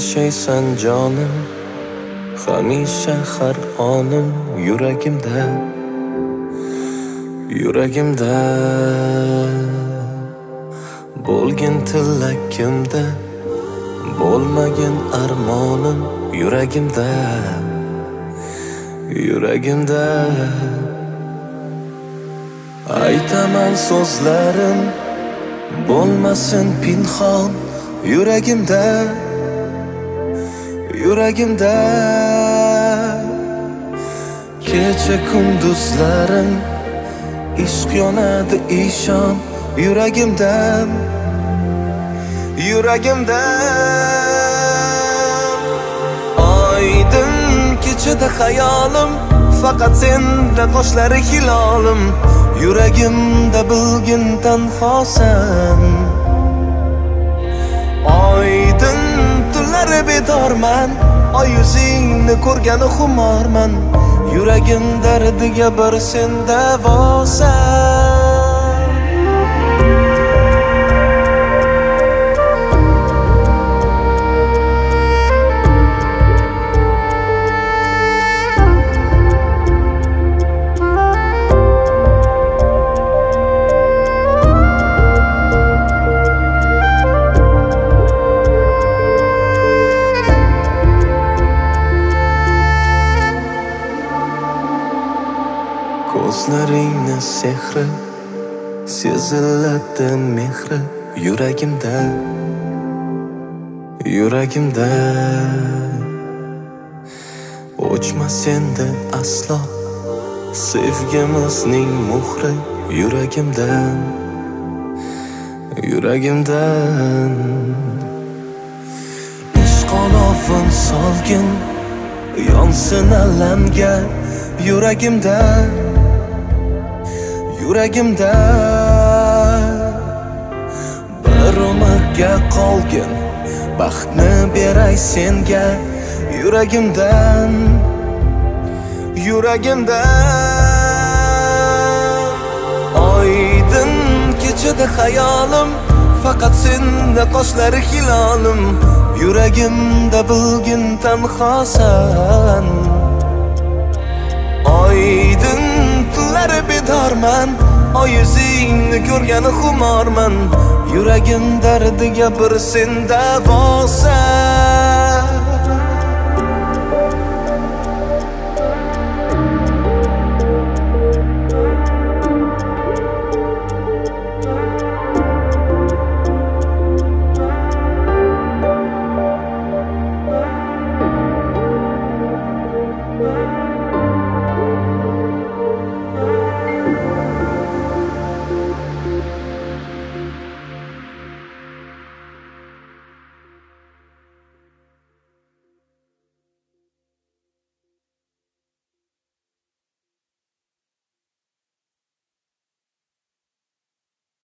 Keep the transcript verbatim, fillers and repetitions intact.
yashaysan jonim, hamisha har onim yuragimda, yuragimda. Bo'lgin tilakimda, bo'lmagin armonim yuragimda, yuragimda. Aytaman so'zlarim bo'lmasin pinhon yuragimda, yuragimda. Kecha kunduzlarim ishq yonadi ishon yuragimda, yuragimda. Oydin kechada xayolim faqat senda qoshlari hilolim, yuragimda bilgin tanhosan. Oydin tunlari bedorman, oy yuzingni ko'rgani xumorman, yuragim dardiga bir sen davosan. Ko'zlaringni sehri seziladi mehri yuragimda, yuragimda. O'chmas endi aslo sevgimizning muhri yuragimdan, yuragimdan. Ishq olovin solgin yonsin alanga yuragimda, yuragimda. Bir umrga qolgin baxtni beray senga yuragimdan, yuragimda. Oydin kechada xayolim faqat senda qoshlari hilolim, yuragimda bilgin tanhosan. Oydin tunlari bedorman, oy yuzingni ko'rgani xumorman, yuragim dardiga bir sen davosan.